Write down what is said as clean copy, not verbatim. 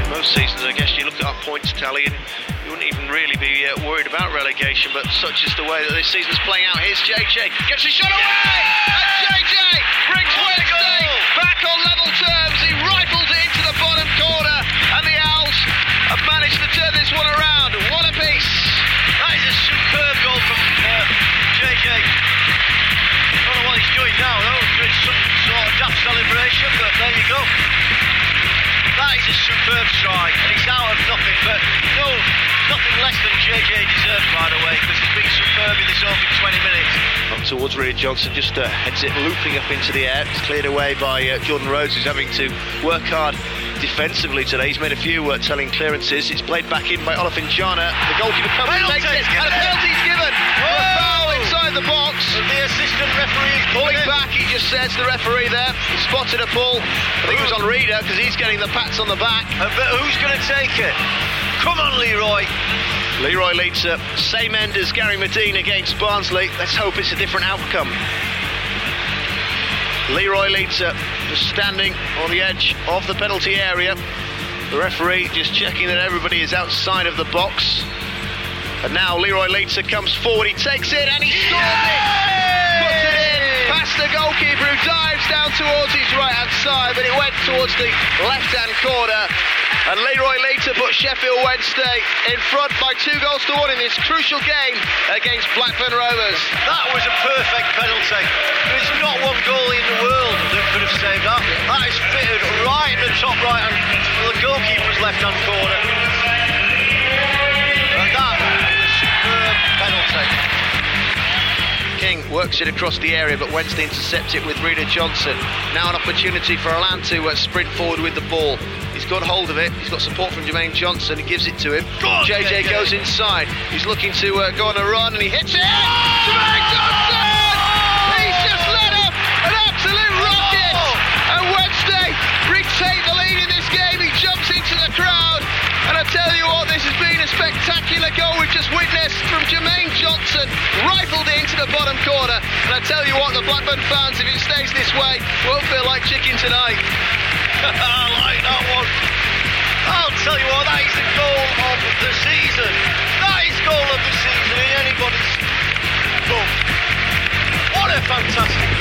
Most seasons, I guess, you look at our points tally and you wouldn't even really be worried about relegation, but such is the way that this season's playing out. Here's JJ, gets a shot away, and JJ brings Wednesday back on level terms. He rifles it into the bottom corner, and the Owls have managed to turn this one around. What a piece! That is a superb goal from JJ. I don't know what he's doing now, though. It's some sort of daft celebration, but there you go. That is a superb strike, and he's out of nothing, but no, nothing less than JJ deserves, by the way, because he's been superb in this opening 20 minutes. Up towards Rear Johnson, just heads it looping up into the air. It's cleared away by Jordan Rhodes, who's having to work hard defensively today. He's made a few telling clearances. It's played back in by Olofinjana. The goalkeeper comes and takes it, and a penalty's given. A foul inside the box. And the assistant referee is pulling back, he just says to the referee there. He spotted a pull. I think it was on Reader, because he's getting the pats on the back. But who's going to take it? Come on, Leroy. Leroy Leitzer, same end as Gary Medine against Barnsley. Let's hope it's a different outcome. Leroy Leitzer just standing on the edge of the penalty area. The referee just checking that everybody is outside of the box. And now Leroy Leitzer comes forward, he takes it and he scores it! Puts it in past the goalkeeper who dives down towards his right hand side, but it went towards the left hand corner. And Leroy Leitzer put Sheffield Wednesday in front by 2-1 in this crucial game against Blackburn Rovers. That was a perfect penalty. There's not one goalie in the world that could have saved that. That is fitted right in the top right hand, the goalkeeper's left hand corner. And that is a superb penalty. King works it across the area, but Wednesday intercepts it with Reader Johnson. Now an opportunity for Alan to sprint forward with the ball. He's got hold of it, he's got support from Jermaine Johnson, he gives it to him. JJ goes inside, he's looking to go on a run and he hits it! Jermaine Johnson! He's just let up an absolute rocket! And Wednesday retake the lead in this game, he jumps into the crowd. And I tell you what, this has been a spectacular goal we've just witnessed from Jermaine Johnson. Rifled it into the bottom corner. And I tell you what, the Blackburn fans, if it stays this way, won't feel like chicken tonight. I like that one. I'll tell you what, that is the goal of the season. That is goal of the season in anybody's book. What a fantastic